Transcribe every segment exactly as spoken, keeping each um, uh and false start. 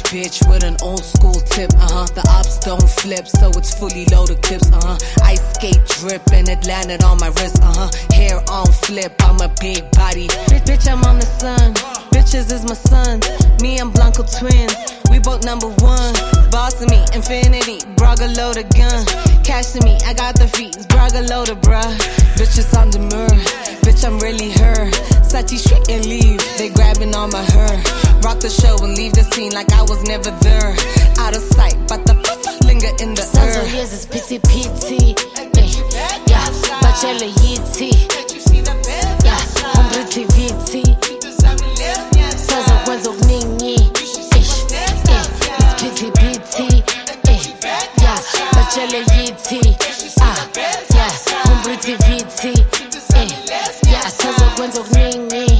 bitch with an old school tip, uh-huh. The ops don't flip, so it's fully loaded clips, uh-huh. Ice skate drip and it landed on my wrist, uh-huh. Hair on flip, I'm a big body. Bitch, I'm on the sun, bitches is my son. Me and Blanco twins, we both number one. Boss of me, infinity, Braga load a gun. Cash to me, I got the fees, Braga load a bruh. Bitches on the mirror, bitch I'm really her. Sati straight and leave, they grabbing on my hair. Rock the show and leave the scene like I was never there. Out of sight, but the linger in the Sounds air. of years is P C P T, yeah, Bachelor Yiti, yeah, Umbriti Viti, Sounds of Wenzo Ningi, P C P T, yeah, Bachelor Yiti, ah, yeah, Umbriti Viti, yeah, Sounds of Wenzo Ningi.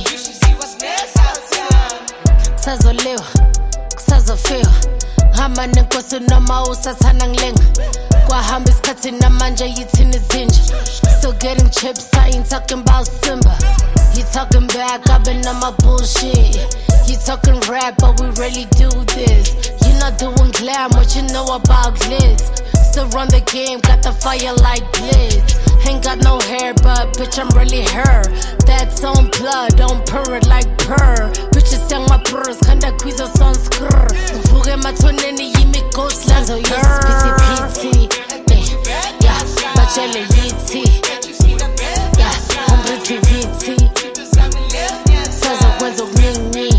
Sazoliwa, kusazofika hamba nenkosi noma usathana ngilenga kwahamba isikhathi namanje yithini izinja. Still getting chips, I ain't talking about Simba. You talking back, I've been on my bullshit. You talking rap, but we really do this. You not doing glam, what you know about glitz. Still run the game, got the fire like blitz. Ain't got no hair, but bitch, I'm really her. That's on blood, don't purr it like purr. Bitches young my purrs, kinda quiz us on skrr. Mvuge matoneni yimi ghost like her. P C P T, yeah, Bachelor Yiti, yeah, Umbriti Viti, Saza Wenzo Ningi,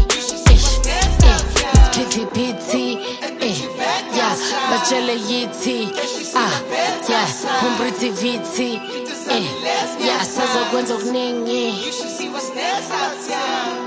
P C P T, yeah, Bachelor Yiti, ah, yeah, Umbriti Viti, yeah, Saza Wenzo Ningi. You should see what's next out town.